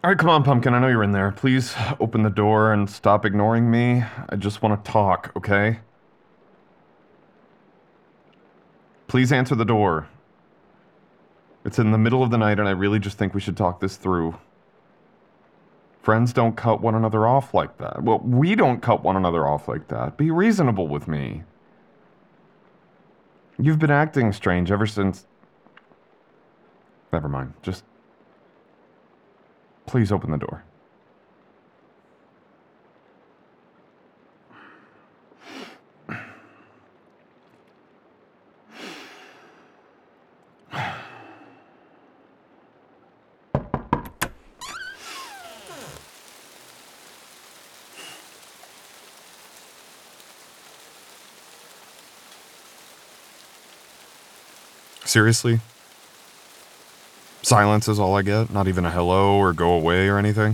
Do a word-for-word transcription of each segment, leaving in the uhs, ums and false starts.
All right, come on, Pumpkin. I know you're in there. Please open the door and stop ignoring me. I just want to talk, okay? Please answer the door. It's in the middle of the night, and I really just think we should talk this through. Friends don't cut one another off like that. Well, we don't cut one another off like that. Be reasonable with me. You've been acting strange ever since. Never mind. Just. Please open the door. Seriously? Silence is all I get? Not even a hello or go away or anything?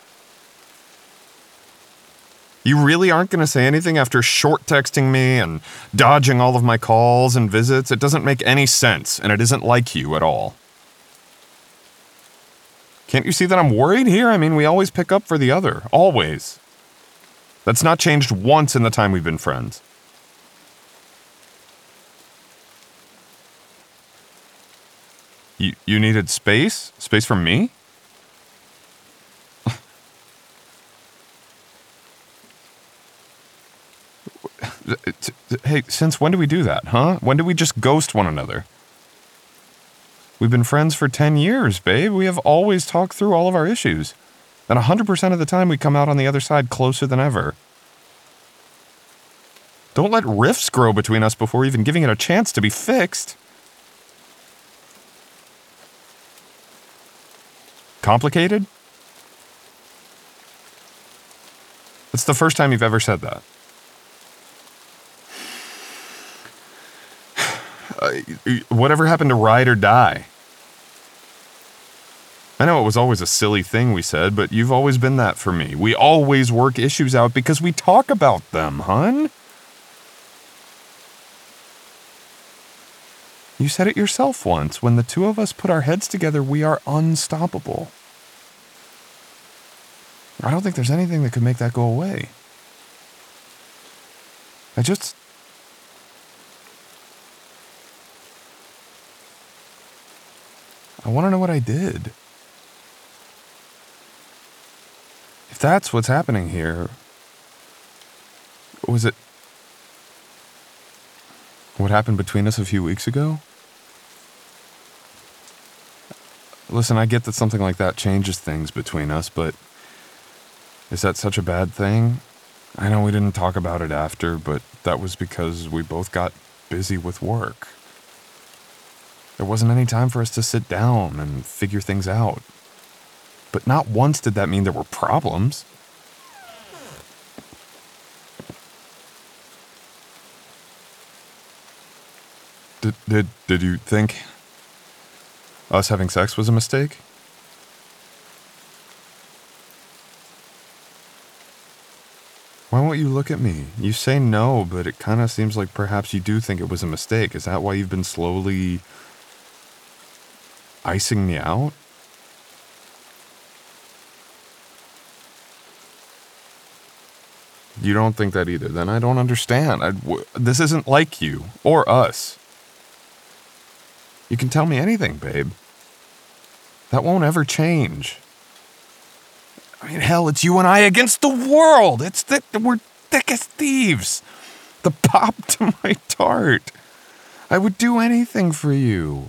You really aren't going to say anything after short texting me and dodging all of my calls and visits? It doesn't make any sense, and it isn't like you at all. Can't you see that I'm worried here? I mean, we always pick up for the other. Always. That's not changed once in the time we've been friends. You, you needed space? Space from me? Hey, since when do we do that, huh? When do we just ghost one another? We've been friends for ten years, babe. We have always talked through all of our issues. And one hundred percent of the time we come out on the other side closer than ever. Don't let rifts grow between us before even giving it a chance to be fixed. Complicated? It's the first time you've ever said that. Uh, whatever happened to ride or die? I know it was always a silly thing we said, but you've always been that for me. We always work issues out because we talk about them, hun. You said it yourself once. When the two of us put our heads together, we are unstoppable. I don't think there's anything that could make that go away. I just... I want to know what I did. If that's what's happening here, was it what happened between us a few weeks ago? Listen, I get that something like that changes things between us, but is that such a bad thing? I know we didn't talk about it after, but that was because we both got busy with work. There wasn't any time for us to sit down and figure things out. But not once did that mean there were problems. Did, did, did you think us having sex was a mistake? Why won't you look at me? You say no, but it kind of seems like perhaps you do think it was a mistake. Is that why you've been slowly icing me out? You don't think that either. Then I don't understand. I, w- this isn't like you or us. You can tell me anything, babe. That won't ever change. I mean, hell, it's you and I against the world. It's that we're thick as thieves. The pop to my tart. I would do anything for you.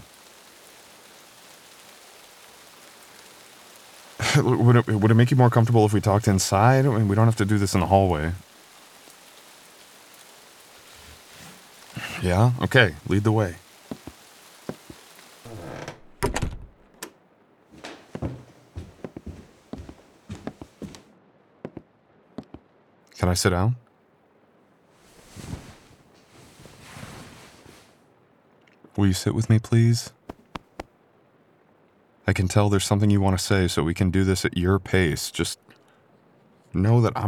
Would it, would it make you more comfortable if we talked inside? I mean, we don't have to do this in the hallway. Yeah? Okay, lead the way. Can I sit down? Will you sit with me, please? I can tell there's something you want to say, so we can do this at your pace. Just know that I'm